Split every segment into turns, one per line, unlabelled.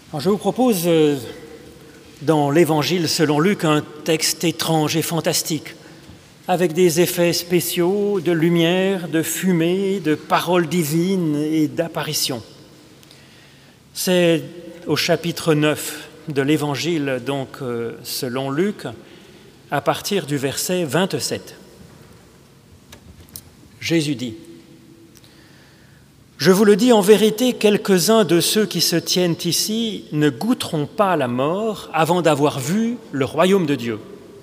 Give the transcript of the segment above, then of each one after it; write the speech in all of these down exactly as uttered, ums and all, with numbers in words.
Alors, je vous propose euh, dans l'Évangile selon Luc un texte étrange et fantastique, avec des effets spéciaux, de lumière, de fumée, de paroles divines et d'apparitions. C'est au chapitre neuf de l'Évangile, donc euh, selon Luc, à partir du verset vingt-sept. Jésus dit : « Je vous le dis en vérité, quelques-uns de ceux qui se tiennent ici ne goûteront pas la mort avant d'avoir vu le royaume de Dieu. »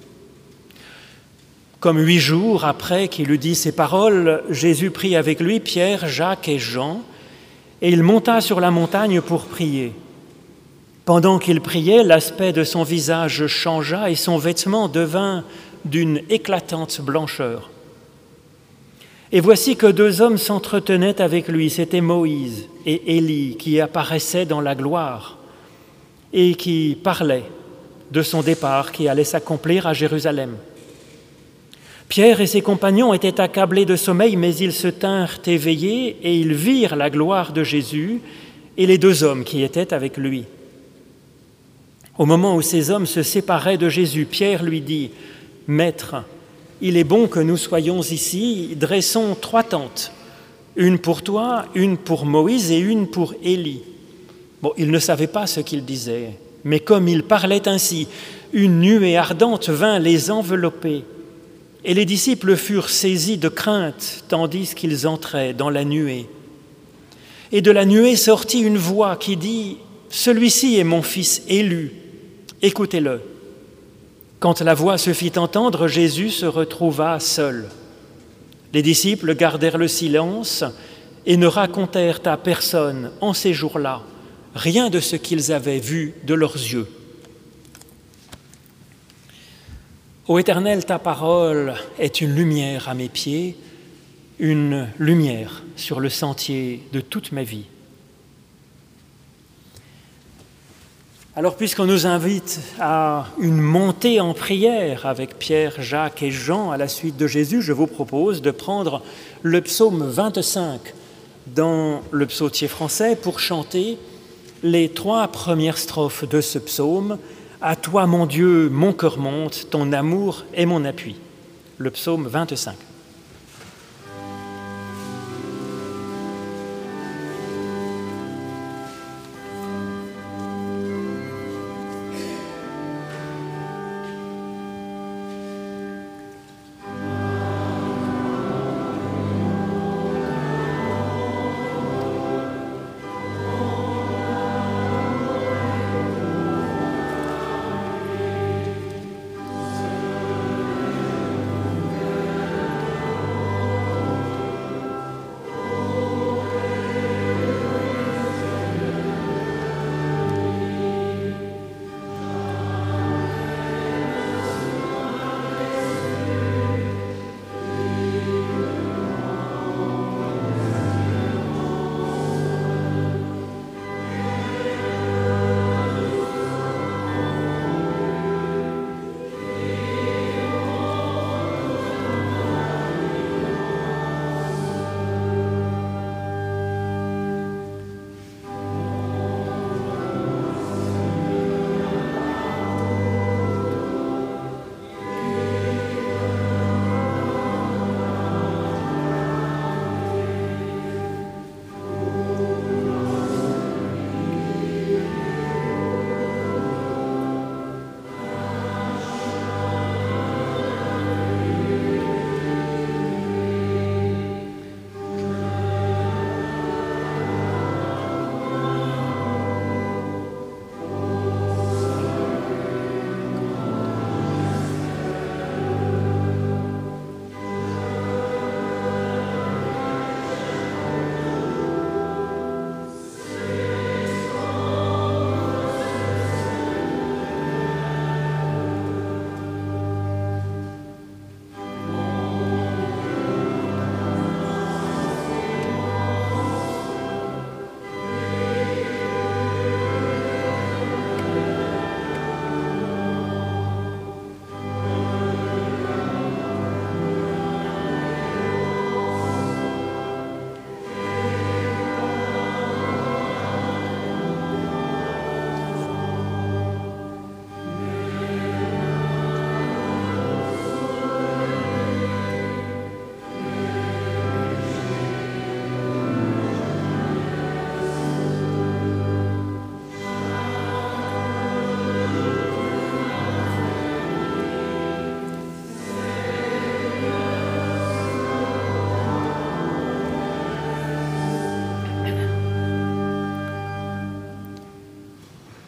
Comme huit jours après qu'il eut dit ces paroles, Jésus prit avec lui Pierre, Jacques et Jean, et il monta sur la montagne pour prier. Pendant qu'il priait, l'aspect de son visage changea et son vêtement devint d'une éclatante blancheur. Et voici que deux hommes s'entretenaient avec lui, c'étaient Moïse et Élie, qui apparaissaient dans la gloire et qui parlaient de son départ qui allait s'accomplir à Jérusalem. Pierre et ses compagnons étaient accablés de sommeil, mais ils se tinrent éveillés et ils virent la gloire de Jésus et les deux hommes qui étaient avec lui. Au moment où ces hommes se séparaient de Jésus, Pierre lui dit : « Maître, il est bon que nous soyons ici, dressons trois tentes, une pour toi, une pour Moïse et une pour Élie. » Bon, il ne savait pas ce qu'il disait, mais comme il parlait ainsi, une nuée ardente vint les envelopper. Et les disciples furent saisis de crainte, tandis qu'ils entraient dans la nuée. Et de la nuée sortit une voix qui dit : « Celui-ci est mon fils élu, écoutez-le. » Quand la voix se fit entendre, Jésus se retrouva seul. Les disciples gardèrent le silence et ne racontèrent à personne en ces jours-là rien de ce qu'ils avaient vu de leurs yeux. Ô Éternel, ta parole est une lumière à mes pieds, une lumière sur le sentier de toute ma vie. Alors, puisqu'on nous invite à une montée en prière avec Pierre, Jacques et Jean à la suite de Jésus, je vous propose de prendre le psaume vingt-cinq dans le psautier français pour chanter les trois premières strophes de ce psaume. « À toi, mon Dieu, mon cœur monte, ton amour est mon appui ». Le psaume vingt-cinq.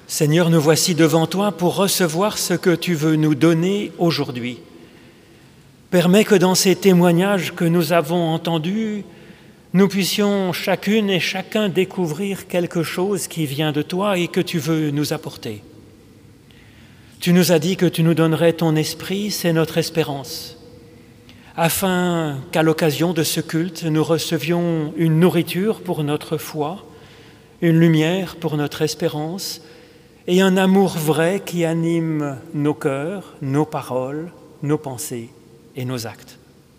Seigneur, nous voici devant toi pour recevoir ce que tu veux nous donner aujourd'hui. Permets que dans ces témoignages que nous avons entendus, nous puissions chacune et chacun découvrir quelque chose qui vient de toi et que tu veux nous apporter. Tu nous as dit que tu nous donnerais ton esprit, c'est notre espérance, afin qu'à l'occasion de ce culte, nous recevions une nourriture pour notre foi, une lumière pour notre espérance et un amour vrai qui anime nos cœurs, nos paroles, nos pensées et nos actes.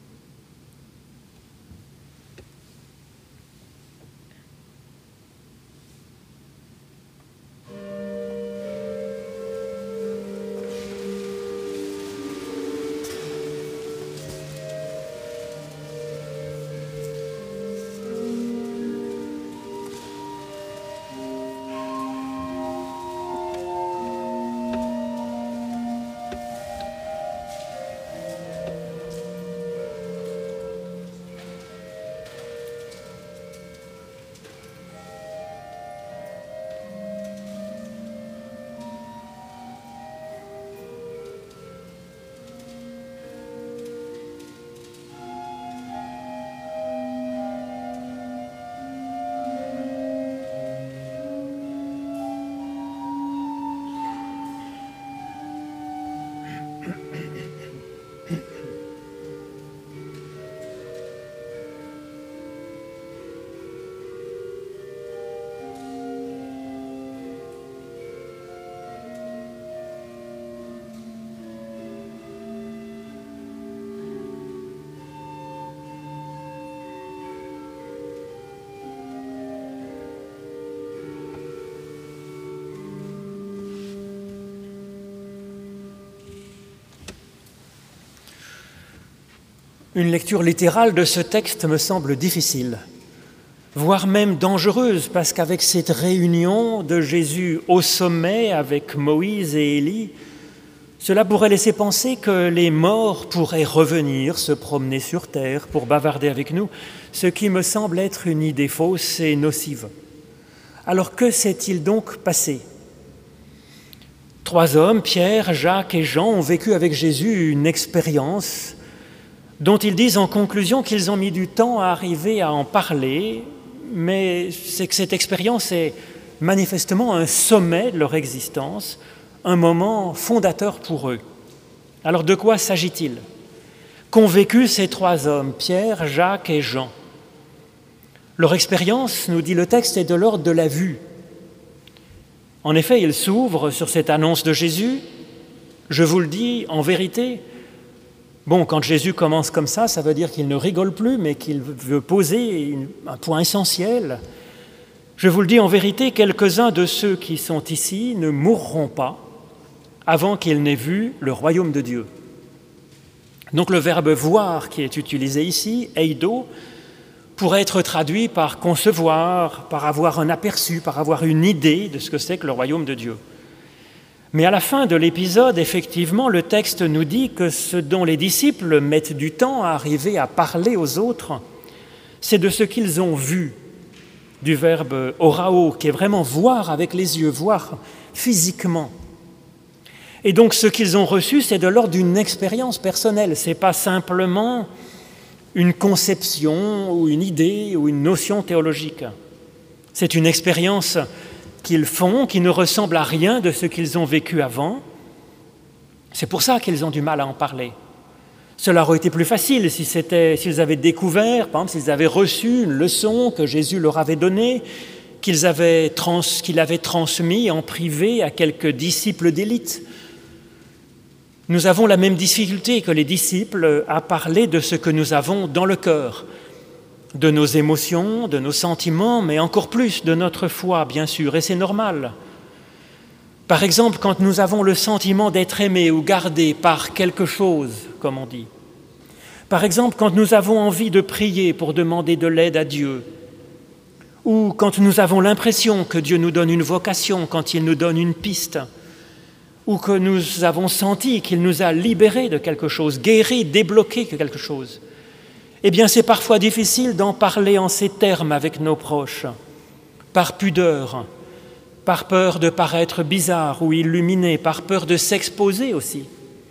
Une lecture littérale de ce texte me semble difficile, voire même dangereuse, parce qu'avec cette réunion de Jésus au sommet avec Moïse et Élie, cela pourrait laisser penser que les morts pourraient revenir se promener sur terre pour bavarder avec nous, ce qui me semble être une idée fausse et nocive. Alors que s'est-il donc passé ? Trois hommes, Pierre, Jacques et Jean, ont vécu avec Jésus une expérience dont ils disent en conclusion qu'ils ont mis du temps à arriver à en parler, mais c'est que cette expérience est manifestement un sommet de leur existence, un moment fondateur pour eux. Alors de quoi s'agit-il ? Qu'ont vécu ces trois hommes, Pierre, Jacques et Jean ? Leur expérience, nous dit le texte, est de l'ordre de la vue. En effet, ils s'ouvrent sur cette annonce de Jésus. Je vous le dis, en vérité, bon, quand Jésus commence comme ça, ça veut dire qu'il ne rigole plus, mais qu'il veut poser un point essentiel. Je vous le dis en vérité, quelques-uns de ceux qui sont ici ne mourront pas avant qu'ils n'aient vu le royaume de Dieu. Donc le verbe « voir » qui est utilisé ici, « eido », pourrait être traduit par « concevoir », par avoir un aperçu, par avoir une idée de ce que c'est que le royaume de Dieu. Mais à la fin de l'épisode, effectivement, le texte nous dit que ce dont les disciples mettent du temps à arriver à parler aux autres, c'est de ce qu'ils ont vu, du verbe « orao », qui est vraiment voir avec les yeux, voir physiquement. Et donc ce qu'ils ont reçu, c'est de l'ordre d'une expérience personnelle, ce n'est pas simplement une conception ou une idée ou une notion théologique. C'est une expérience qu'ils font, qui ne ressemble à rien de ce qu'ils ont vécu avant. C'est pour ça qu'ils ont du mal à en parler. Cela aurait été plus facile si c'était, s'ils avaient découvert, par exemple, s'ils avaient reçu une leçon que Jésus leur avait donnée, qu'ils avaient trans, qu'il avait transmis en privé à quelques disciples d'élite. Nous avons la même difficulté que les disciples à parler de ce que nous avons dans le cœur, de nos émotions, de nos sentiments, mais encore plus de notre foi, bien sûr, et c'est normal. Par exemple, quand nous avons le sentiment d'être aimés ou gardés par quelque chose, comme on dit. Par exemple, quand nous avons envie de prier pour demander de l'aide à Dieu, ou quand nous avons l'impression que Dieu nous donne une vocation, quand il nous donne une piste, ou que nous avons senti qu'il nous a libérés de quelque chose, guéris, débloqués de quelque chose. Eh bien, c'est parfois difficile d'en parler en ces termes avec nos proches, par pudeur, par peur de paraître bizarre ou illuminé, par peur de s'exposer aussi.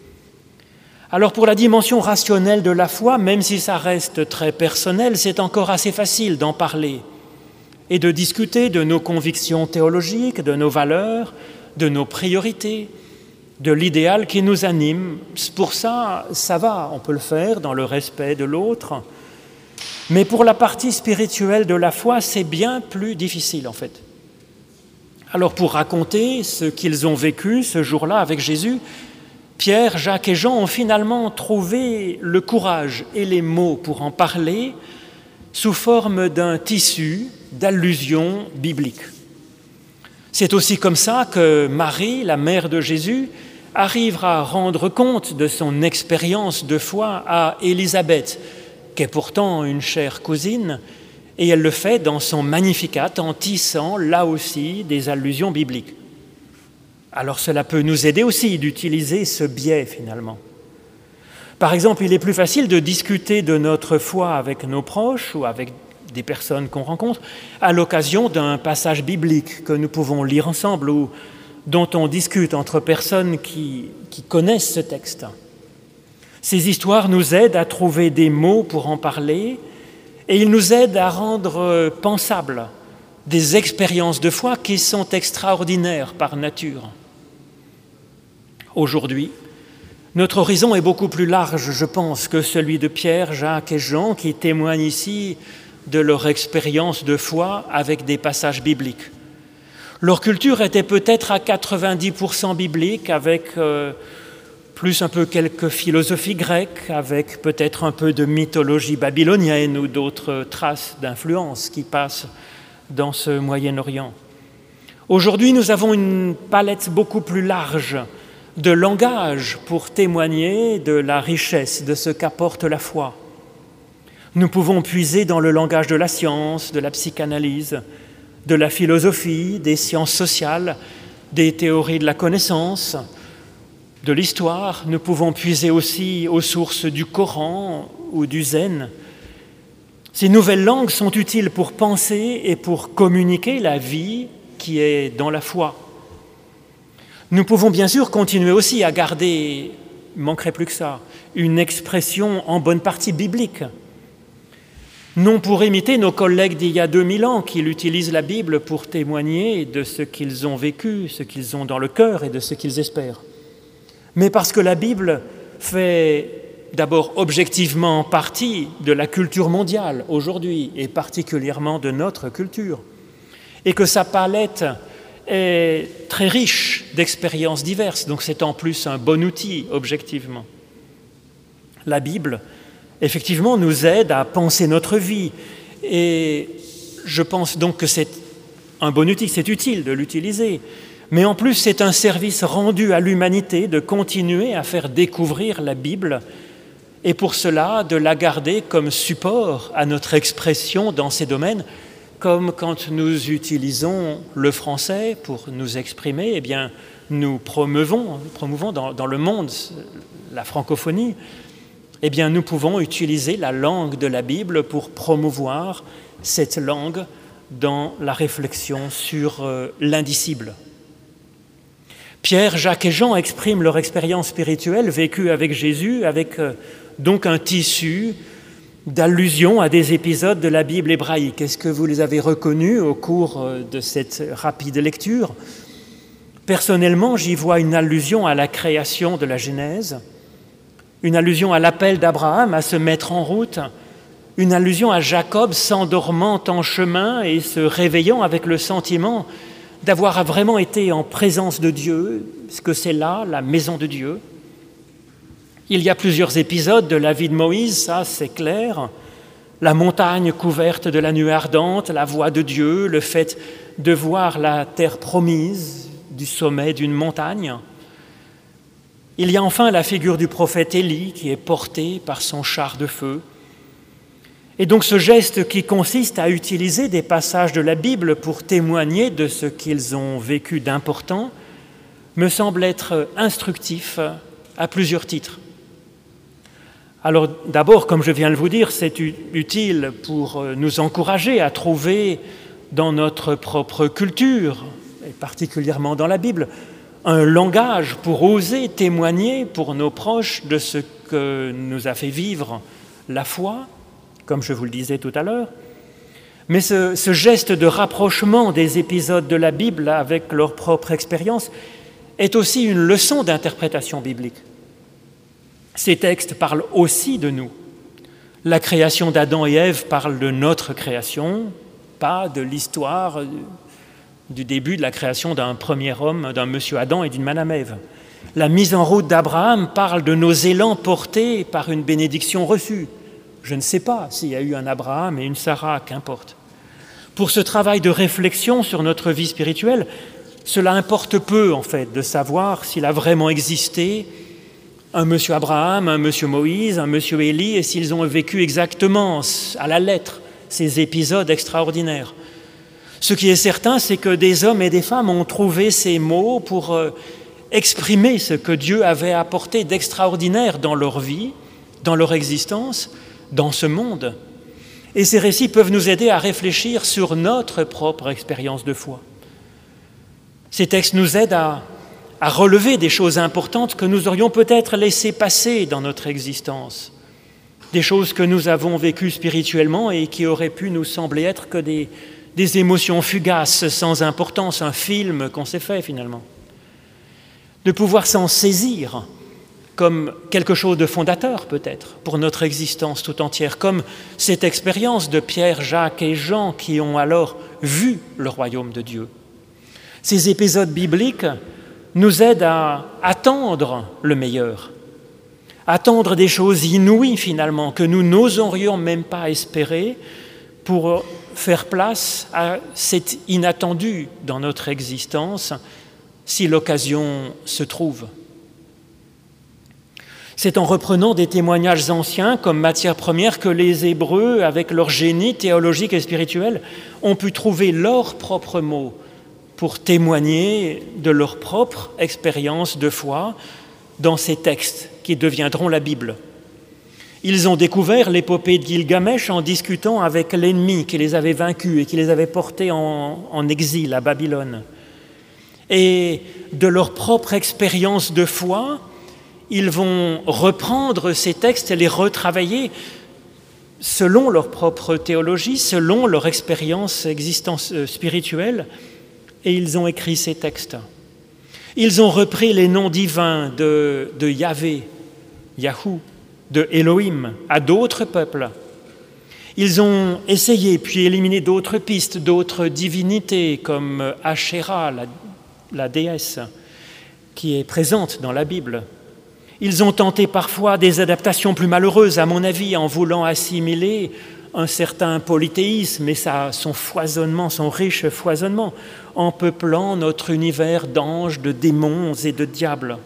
Alors pour la dimension rationnelle de la foi, même si ça reste très personnel, c'est encore assez facile d'en parler et de discuter de nos convictions théologiques, de nos valeurs, de nos priorités, de l'idéal qui nous anime. Pour ça, ça va, on peut le faire dans le respect de l'autre. Mais pour la partie spirituelle de la foi, c'est bien plus difficile en fait. Alors pour raconter ce qu'ils ont vécu ce jour-là avec Jésus, Pierre, Jacques et Jean ont finalement trouvé le courage et les mots pour en parler sous forme d'un tissu d'allusions bibliques. C'est aussi comme ça que Marie, la mère de Jésus, arrivera à rendre compte de son expérience de foi à Élisabeth, qui est pourtant une chère cousine, et elle le fait dans son Magnificat en tissant là aussi des allusions bibliques. Alors cela peut nous aider aussi d'utiliser ce biais finalement. Par exemple, il est plus facile de discuter de notre foi avec nos proches ou avec des personnes qu'on rencontre à l'occasion d'un passage biblique que nous pouvons lire ensemble ou dont on discute entre personnes qui, qui connaissent ce texte. Ces histoires nous aident à trouver des mots pour en parler et ils nous aident à rendre pensables des expériences de foi qui sont extraordinaires par nature. Aujourd'hui, notre horizon est beaucoup plus large, je pense, que celui de Pierre, Jacques et Jean qui témoignent ici de leur expérience de foi avec des passages bibliques. Leur culture était peut-être à quatre-vingt-dix pour cent biblique, avec euh, plus un peu quelques philosophies grecques, avec peut-être un peu de mythologie babylonienne ou d'autres traces d'influence qui passent dans ce Moyen-Orient. Aujourd'hui, nous avons une palette beaucoup plus large de langage pour témoigner de la richesse de ce qu'apporte la foi. Nous pouvons puiser dans le langage de la science, de la psychanalyse, de la philosophie, des sciences sociales, des théories de la connaissance, de l'histoire. Nous pouvons puiser aussi aux sources du Coran ou du Zen. Ces nouvelles langues sont utiles pour penser et pour communiquer la vie qui est dans la foi. Nous pouvons bien sûr continuer aussi à garder, il ne manquerait plus que ça, une expression en bonne partie biblique. Non pour imiter nos collègues d'il y a deux mille ans qui utilisent la Bible pour témoigner de ce qu'ils ont vécu, ce qu'ils ont dans le cœur et de ce qu'ils espèrent. Mais parce que la Bible fait d'abord objectivement partie de la culture mondiale aujourd'hui et particulièrement de notre culture, et que sa palette est très riche d'expériences diverses, donc c'est en plus un bon outil objectivement. La Bible, effectivement, nous aide à penser notre vie et je pense donc que c'est un bon outil, c'est utile de l'utiliser, mais en plus c'est un service rendu à l'humanité de continuer à faire découvrir la Bible et pour cela de la garder comme support à notre expression dans ces domaines. Comme quand nous utilisons le français pour nous exprimer, eh bien, nous promouvons, promouvons dans, dans le monde la francophonie, eh bien, nous pouvons utiliser la langue de la Bible pour promouvoir cette langue dans la réflexion sur euh, l'indicible. Pierre, Jacques et Jean expriment leur expérience spirituelle vécue avec Jésus, avec euh, donc un tissu d'allusions à des épisodes de la Bible hébraïque. Est-ce que vous les avez reconnus au cours de cette rapide lecture ? Personnellement, j'y vois une allusion à la création de la Genèse, une allusion à l'appel d'Abraham à se mettre en route, une allusion à Jacob s'endormant en chemin et se réveillant avec le sentiment d'avoir vraiment été en présence de Dieu, parce que c'est là la maison de Dieu. Il y a plusieurs épisodes de la vie de Moïse, ça c'est clair. La montagne couverte de la nuée ardente, la voix de Dieu, le fait de voir la terre promise du sommet d'une montagne. Il y a enfin la figure du prophète Élie qui est porté par son char de feu. Et donc ce geste qui consiste à utiliser des passages de la Bible pour témoigner de ce qu'ils ont vécu d'important me semble être instructif à plusieurs titres. Alors d'abord, comme je viens de vous dire, c'est utile pour nous encourager à trouver dans notre propre culture et particulièrement dans la Bible, un langage pour oser témoigner pour nos proches de ce que nous a fait vivre la foi, comme je vous le disais tout à l'heure. Mais ce, ce geste de rapprochement des épisodes de la Bible avec leur propre expérience est aussi une leçon d'interprétation biblique. Ces textes parlent aussi de nous. La création d'Adam et Ève parle de notre création, pas de l'histoire du début de la création d'un premier homme, d'un monsieur Adam et d'une madame Ève. La mise en route d'Abraham parle de nos élans portés par une bénédiction reçue. Je ne sais pas s'il y a eu un Abraham et une Sarah, qu'importe. Pour ce travail de réflexion sur notre vie spirituelle, cela importe peu, en fait, de savoir s'il a vraiment existé un monsieur Abraham, un monsieur Moïse, un monsieur Élie, et s'ils ont vécu exactement, à la lettre, ces épisodes extraordinaires. Ce qui est certain, c'est que des hommes et des femmes ont trouvé ces mots pour euh, exprimer ce que Dieu avait apporté d'extraordinaire dans leur vie, dans leur existence, dans ce monde. Et ces récits peuvent nous aider à réfléchir sur notre propre expérience de foi. Ces textes nous aident à, à relever des choses importantes que nous aurions peut-être laissées passer dans notre existence, des choses que nous avons vécues spirituellement et qui auraient pu nous sembler être que des, des émotions fugaces, sans importance, un film qu'on s'est fait finalement. De pouvoir s'en saisir comme quelque chose de fondateur peut-être pour notre existence tout entière, comme cette expérience de Pierre, Jacques et Jean qui ont alors vu le royaume de Dieu. Ces épisodes bibliques nous aident à attendre le meilleur, attendre des choses inouïes finalement que nous n'oserions même pas espérer pour faire place à cet inattendu dans notre existence si l'occasion se trouve. C'est en reprenant des témoignages anciens comme matière première que les Hébreux, avec leur génie théologique et spirituel, ont pu trouver leurs propres mots pour témoigner de leur propre expérience de foi dans ces textes qui deviendront la Bible. Ils ont découvert l'épopée de Gilgamesh en discutant avec l'ennemi qui les avait vaincus et qui les avait portés en, en exil à Babylone. Et de leur propre expérience de foi, ils vont reprendre ces textes et les retravailler selon leur propre théologie, selon leur expérience existence spirituelle, et ils ont écrit ces textes. Ils ont repris les noms divins de, de Yahvé, Yahou, de Elohim à d'autres peuples. Ils ont essayé puis éliminé d'autres pistes, d'autres divinités comme Asherah, la, la déesse, qui est présente dans la Bible. Ils ont tenté parfois des adaptations plus malheureuses, à mon avis, en voulant assimiler un certain polythéisme et sa, son foisonnement, son riche foisonnement, en peuplant notre univers d'anges, de démons et de diables.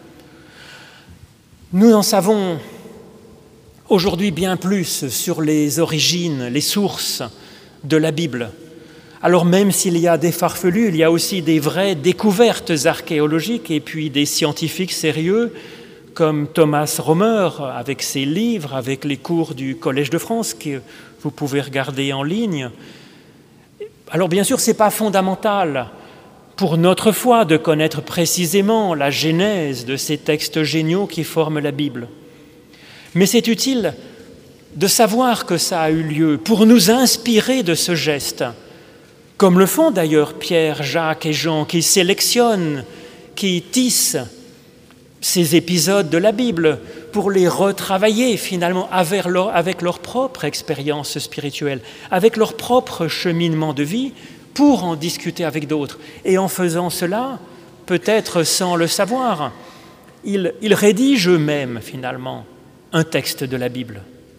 Nous en savons aujourd'hui bien plus sur les origines, les sources de la Bible. Alors même s'il y a des farfelus, il y a aussi des vraies découvertes archéologiques et puis des scientifiques sérieux comme Thomas Romer, avec ses livres, avec les cours du Collège de France, que vous pouvez regarder en ligne. Alors bien sûr, ce n'est pas fondamental pour notre foi de connaître précisément la genèse de ces textes géniaux qui forment la Bible. Mais c'est utile de savoir que ça a eu lieu pour nous inspirer de ce geste, comme le font d'ailleurs Pierre, Jacques et Jean, qui sélectionnent, qui tissent ces épisodes de la Bible pour les retravailler finalement avec leur, avec leur propre expérience spirituelle, avec leur propre cheminement de vie, pour en discuter avec d'autres. Et en faisant cela, peut-être sans le savoir, ils, ils rédigent eux-mêmes finalement un texte de la Bible.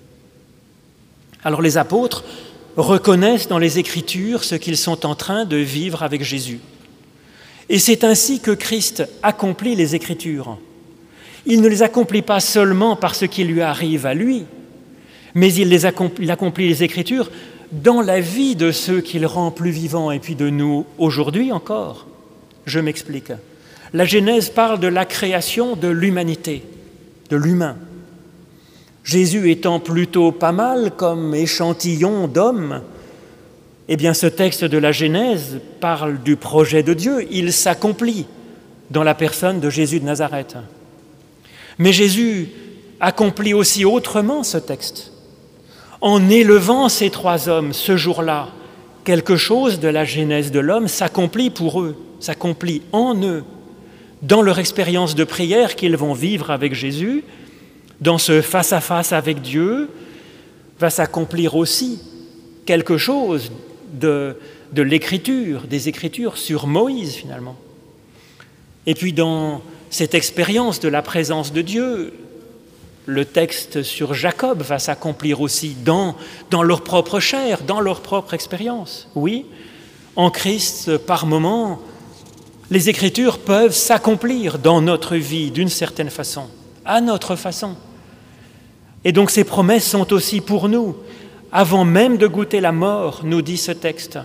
Alors les apôtres reconnaissent dans les Écritures ce qu'ils sont en train de vivre avec Jésus. Et c'est ainsi que Christ accomplit les Écritures. Il ne les accomplit pas seulement par ce qui lui arrive à lui, mais il, les accomplit, il accomplit les Écritures dans la vie de ceux qu'il rend plus vivants et puis de nous aujourd'hui encore. Je m'explique. La Genèse parle de la création de l'humanité, de l'humain. Jésus étant plutôt pas mal comme échantillon d'homme, Eh bien, ce texte de la Genèse parle du projet de Dieu. Il s'accomplit dans la personne de Jésus de Nazareth. Mais Jésus accomplit aussi autrement ce texte. En élevant ces trois hommes ce jour-là, quelque chose de la genèse de l'homme s'accomplit pour eux, s'accomplit en eux, dans leur expérience de prière qu'ils vont vivre avec Jésus, dans ce face-à-face avec Dieu, va s'accomplir aussi quelque chose de, de l'écriture, des Écritures sur Moïse finalement. Et puis dans cette expérience de la présence de Dieu, le texte sur Jacob va s'accomplir aussi dans, dans leur propre chair, dans leur propre expérience. Oui, en Christ, par moments, les Écritures peuvent s'accomplir dans notre vie d'une certaine façon, à notre façon. Et donc ces promesses sont aussi pour nous. Avant même de goûter la mort, nous dit ce texte,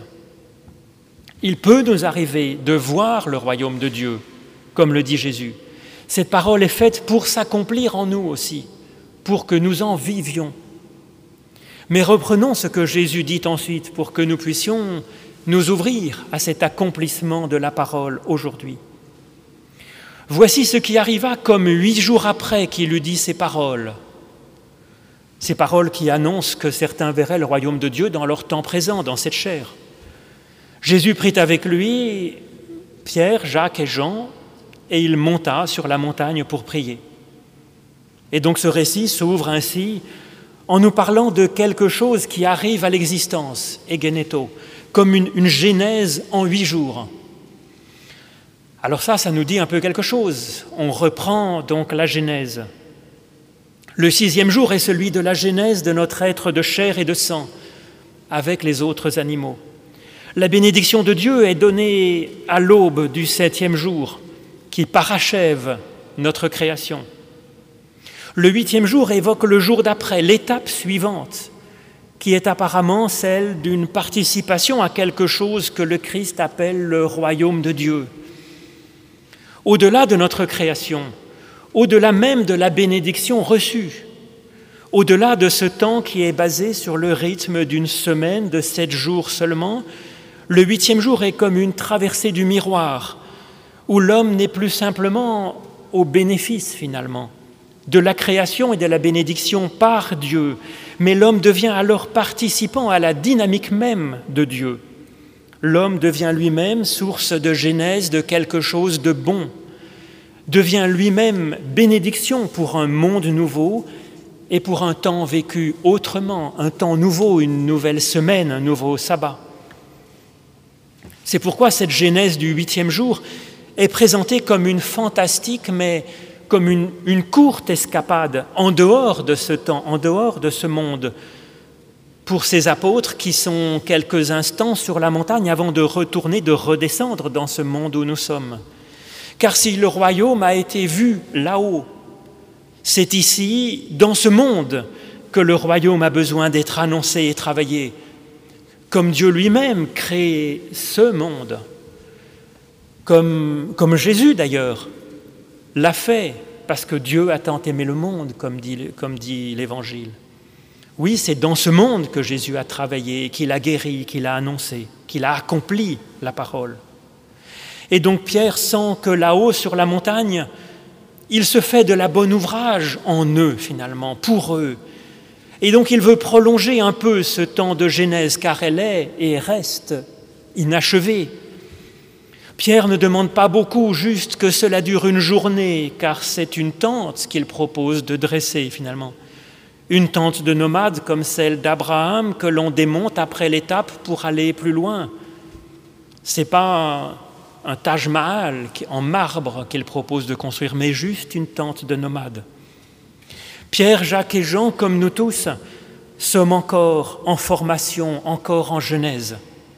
il peut nous arriver de voir le royaume de Dieu, comme le dit Jésus. Cette parole est faite pour s'accomplir en nous aussi, pour que nous en vivions. Mais reprenons ce que Jésus dit ensuite pour que nous puissions nous ouvrir à cet accomplissement de la parole aujourd'hui. Voici ce qui arriva comme huit jours après qu'il eut dit ces paroles. Ces paroles qui annoncent que certains verraient le royaume de Dieu dans leur temps présent, dans cette chair. Jésus prit avec lui Pierre, Jacques et Jean, et il monta sur la montagne pour prier. Et donc ce récit s'ouvre ainsi en nous parlant de quelque chose qui arrive à l'existence, egeneto, comme une, une genèse en huit jours. Alors ça, ça nous dit un peu quelque chose. On reprend donc la genèse. Le sixième jour est celui de la genèse de notre être de chair et de sang, avec les autres animaux. La bénédiction de Dieu est donnée à l'aube du septième jour, qui parachève notre création. Le huitième jour évoque le jour d'après, l'étape suivante, qui est apparemment celle d'une participation à quelque chose que le Christ appelle le royaume de Dieu. Au-delà de notre création, au-delà même de la bénédiction reçue, au-delà de ce temps qui est basé sur le rythme d'une semaine de sept jours seulement, le huitième jour est comme une traversée du miroir, où l'homme n'est plus simplement au bénéfice finalement de la création et de la bénédiction par Dieu, mais l'homme devient alors participant à la dynamique même de Dieu. L'homme devient lui-même source de genèse de quelque chose de bon, devient lui-même bénédiction pour un monde nouveau et pour un temps vécu autrement, un temps nouveau, une nouvelle semaine, un nouveau sabbat. C'est pourquoi cette genèse du huitième jour est présentée comme une fantastique, mais comme une, une courte escapade en dehors de ce temps, en dehors de ce monde, pour ces apôtres qui sont quelques instants sur la montagne avant de retourner, de redescendre dans ce monde où nous sommes. Car si le royaume a été vu là-haut, c'est ici, dans ce monde, que le royaume a besoin d'être annoncé et travaillé, comme Dieu lui-même crée ce monde, comme, comme Jésus d'ailleurs l'a fait, parce que Dieu a tant aimé le monde, comme dit, comme dit l'Évangile. Oui, c'est dans ce monde que Jésus a travaillé, qu'il a guéri, qu'il a annoncé, qu'il a accompli la parole. Et donc Pierre sent que là-haut, sur la montagne, il se fait de la bonne ouvrage en eux, finalement, pour eux. Et donc il veut prolonger un peu ce temps de genèse, car elle est et reste inachevée. Pierre ne demande pas beaucoup, juste que cela dure une journée, car c'est une tente qu'il propose de dresser finalement. Une tente de nomade comme celle d'Abraham que l'on démonte après l'étape pour aller plus loin. Ce n'est pas un Taj Mahal en marbre qu'il propose de construire, mais juste une tente de nomade. Pierre, Jacques et Jean, comme nous tous, sommes encore en formation, encore en genèse.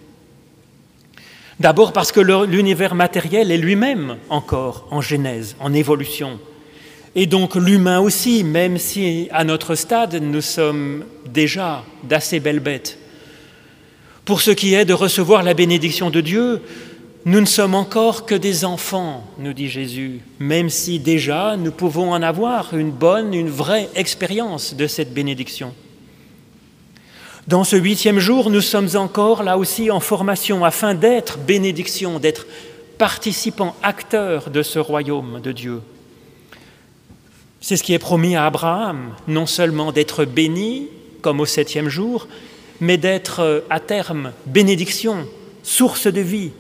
D'abord parce que l'univers matériel est lui-même encore en genèse, en évolution. Et donc l'humain aussi, même si à notre stade, nous sommes déjà d'assez belles bêtes. Pour ce qui est de recevoir la bénédiction de Dieu, nous ne sommes encore que des enfants, nous dit Jésus, même si déjà nous pouvons en avoir une bonne, une vraie expérience de cette bénédiction. Dans ce huitième jour, nous sommes encore là aussi en formation afin d'être bénédiction, d'être participants, acteurs de ce royaume de Dieu. C'est ce qui est promis à Abraham, non seulement d'être béni, comme au septième jour, mais d'être à terme bénédiction, source de vie.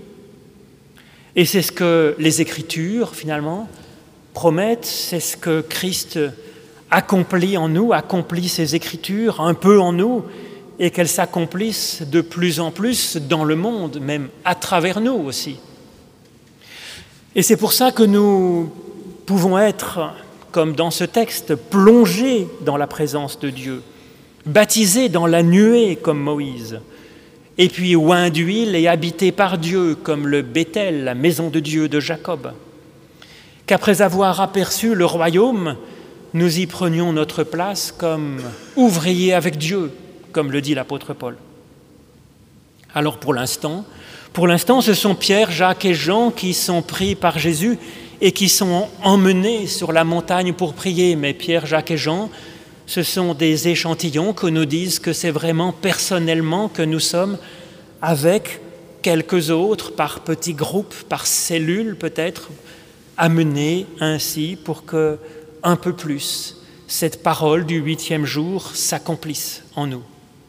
Et c'est ce que les Écritures, finalement, promettent, c'est ce que Christ accomplit en nous, accomplit ces Écritures un peu en nous, et qu'elles s'accomplissent de plus en plus dans le monde, même à travers nous aussi. Et c'est pour ça que nous pouvons être, comme dans ce texte, plongés dans la présence de Dieu, baptisés dans la nuée comme Moïse, et puis oints d'huile et habités par Dieu comme le Béthel, la maison de Dieu de Jacob. Qu'après avoir aperçu le royaume, nous y prenions notre place comme ouvriers avec Dieu, comme le dit l'apôtre Paul. Alors pour l'instant, pour l'instant, ce sont Pierre, Jacques et Jean qui sont pris par Jésus et qui sont emmenés sur la montagne pour prier. Mais Pierre, Jacques et Jean, ce sont des échantillons qui nous disent que c'est vraiment personnellement que nous sommes avec quelques autres, par petits groupes, par cellules peut-être, amenés ainsi pour que, un peu plus, cette parole du huitième jour s'accomplisse en nous.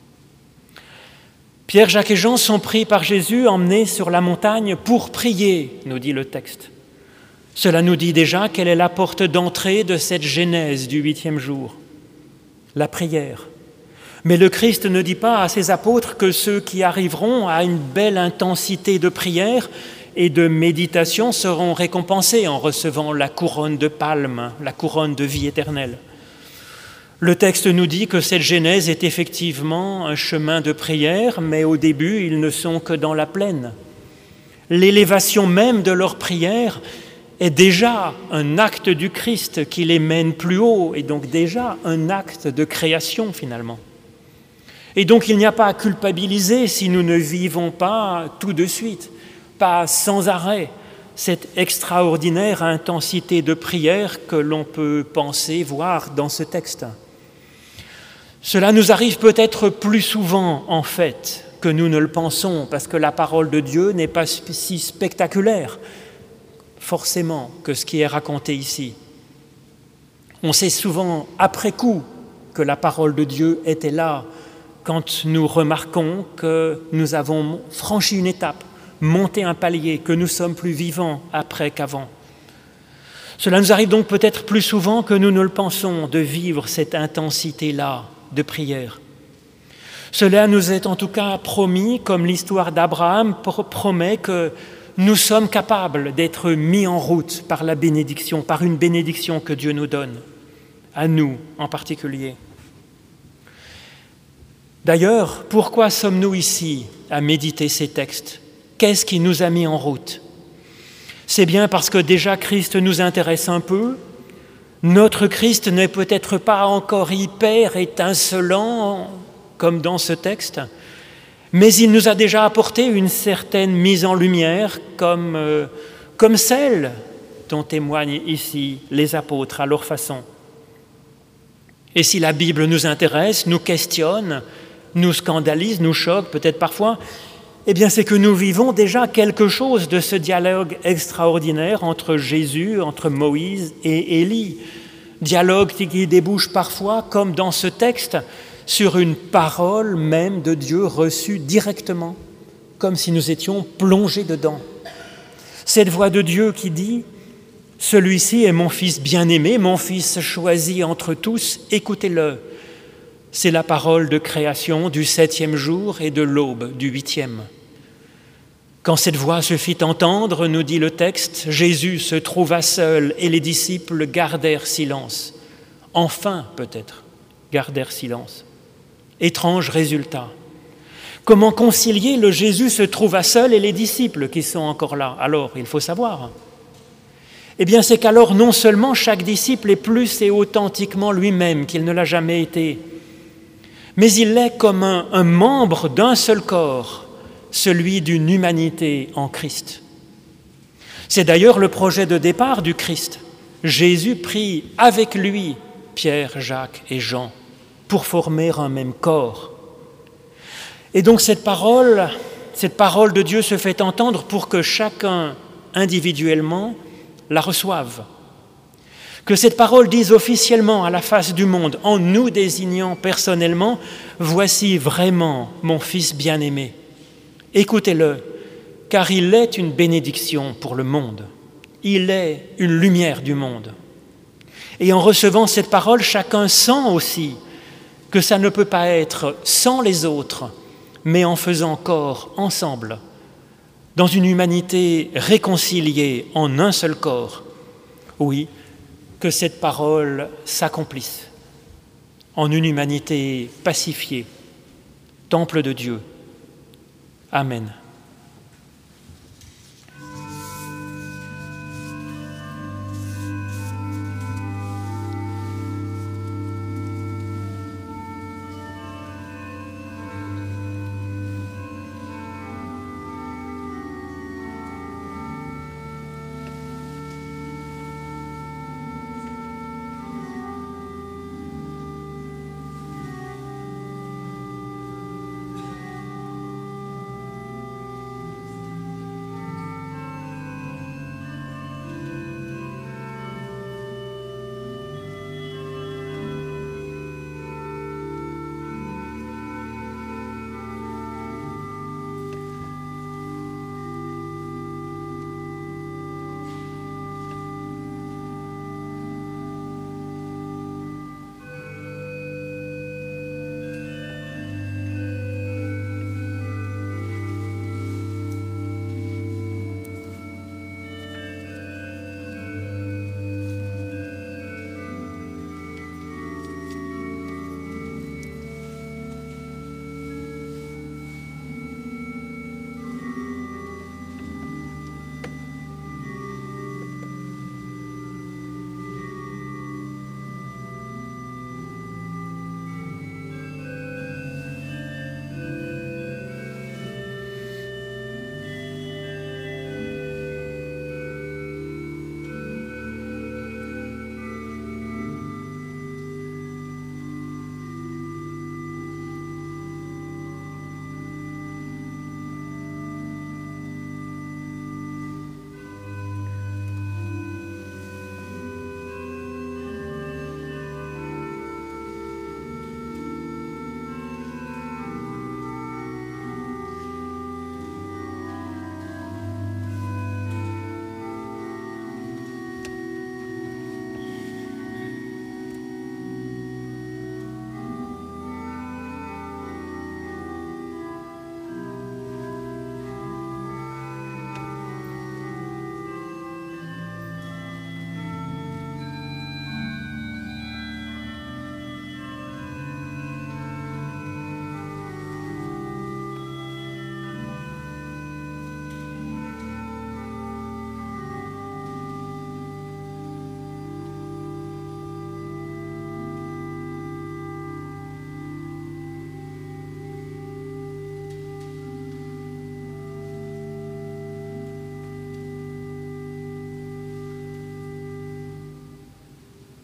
Pierre, Jacques et Jean sont pris par Jésus, emmenés sur la montagne pour prier, nous dit le texte. Cela nous dit déjà quelle est la porte d'entrée de cette genèse du huitième jour, la prière. Mais le Christ ne dit pas à ses apôtres que ceux qui arriveront à une belle intensité de prière et de méditation seront récompensés en recevant la couronne de palme, la couronne de vie éternelle. Le texte nous dit que cette genèse est effectivement un chemin de prière, mais au début, ils ne sont que dans la plaine. L'élévation même de leur prière est déjà un acte du Christ qui les mène plus haut, et donc déjà un acte de création finalement. Et donc il n'y a pas à culpabiliser si nous ne vivons pas tout de suite, pas sans arrêt, cette extraordinaire intensité de prière que l'on peut penser, voir dans ce texte. Cela nous arrive peut-être plus souvent, en fait, que nous ne le pensons, parce que la parole de Dieu n'est pas si spectaculaire, forcément, que ce qui est raconté ici. On sait souvent, après coup, que la parole de Dieu était là, quand nous remarquons que nous avons franchi une étape, monté un palier, que nous sommes plus vivants après qu'avant. Cela nous arrive donc peut-être plus souvent que nous ne le pensons, de vivre cette intensité-là de prière. Cela nous est en tout cas promis, comme l'histoire d'Abraham promet que nous sommes capables d'être mis en route par la bénédiction, par une bénédiction que Dieu nous donne, à nous en particulier. D'ailleurs, pourquoi sommes-nous ici à méditer ces textes ? Qu'est-ce qui nous a mis en route ? C'est bien parce que déjà Christ nous intéresse un peu. Notre Christ n'est peut-être pas encore hyper étincelant comme dans ce texte, mais il nous a déjà apporté une certaine mise en lumière comme, euh, comme celle dont témoignent ici les apôtres à leur façon. Et si la Bible nous intéresse, nous questionne, nous scandalise, nous choque peut-être parfois, eh bien c'est que nous vivons déjà quelque chose de ce dialogue extraordinaire entre Jésus, entre Moïse et Élie. Dialogue qui débouche parfois, comme dans ce texte, sur une parole même de Dieu reçue directement, comme si nous étions plongés dedans. Cette voix de Dieu qui dit « Celui-ci est mon fils bien-aimé, mon fils choisi entre tous, écoutez-le ». C'est la parole de création du septième jour et de l'aube du huitième. Quand cette voix se fit entendre, nous dit le texte, Jésus se trouva seul et les disciples gardèrent silence. Enfin, peut-être, gardèrent silence. Étrange résultat. Comment concilier le Jésus se trouva seul et les disciples qui sont encore là ? Alors, il faut savoir. Eh bien, c'est qu'alors, non seulement chaque disciple est plus et authentiquement lui-même qu'il ne l'a jamais été, mais il est comme un, un membre d'un seul corps, celui d'une humanité en Christ. C'est d'ailleurs le projet de départ du Christ. Jésus prit avec lui Pierre, Jacques et Jean pour former un même corps. Et donc cette parole, cette parole de Dieu se fait entendre pour que chacun, individuellement, la reçoive. Que cette parole dise officiellement à la face du monde, en nous désignant personnellement, « Voici vraiment mon Fils bien-aimé. Écoutez-le, car il est une bénédiction pour le monde. Il est une lumière du monde. » Et en recevant cette parole, chacun sent aussi que ça ne peut pas être sans les autres, mais en faisant corps ensemble, dans une humanité réconciliée en un seul corps. Oui, que cette parole s'accomplisse en une humanité pacifiée, temple de Dieu. Amen.